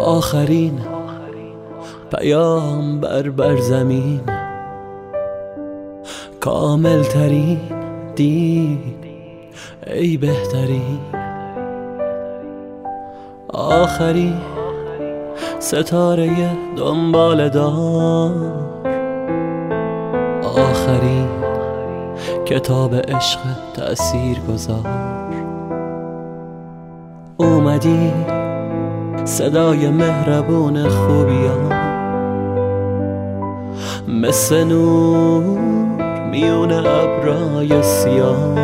آخرین پیامبر بر زمین، کامل ترین دین ای بهترین، آخرین ستاره دنبال دار، آخرین کتاب عشق تأثیر گذار. اومدی صدای مهربون خوبیان، مثل نور میون ابرای سیاه.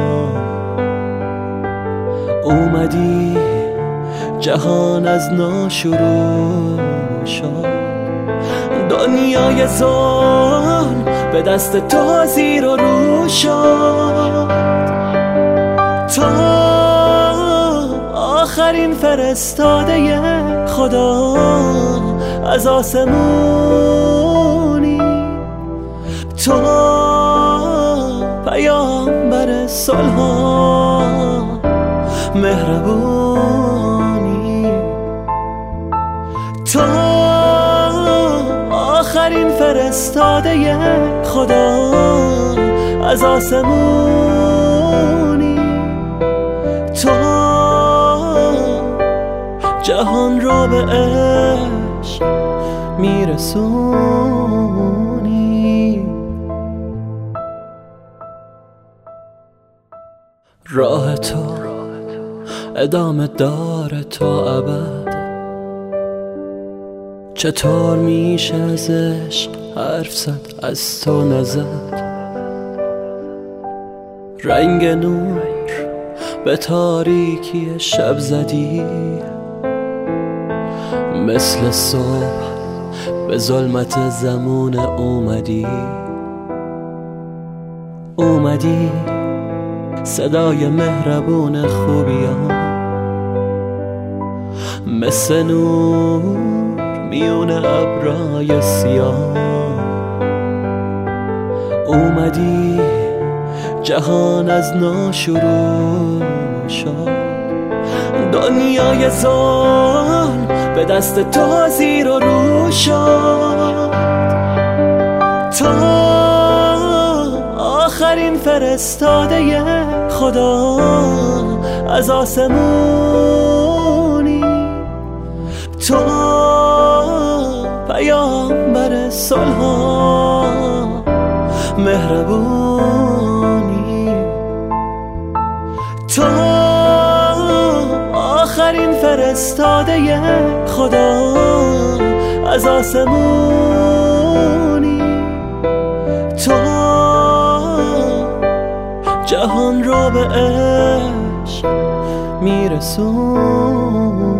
اومدی جهان از نو شروع شد، دنیای ظلم به دست تو زیر و رو شد. تو آخرین فرستاده خدا از آسمونی، تو پیامبر صلح و مهربونی، تو آخرین فرستاده خدا از آسمونی، تو جهان را به عشق میرسونی. راه تو ادامه داره تا ابد، چطور میشه از عشق حرف زد از تو نزد؟ رنگ نور به تاریکی شب زدی، مثل صبح به ظلمت زمان اومدی صدای مهربون خوبیان، مثل نور میون ابرای سیاه. اومدی جهان از نو شروع شد، دنیای ظلم به دست تو زیر و رو شد. تو آخرین فرستاده خدا از آسمونی، تو پیامبر صلح و مهربونی، تو آخرین فرستاده خدا از آسمونی، تو جهان را به عشق میرسونی.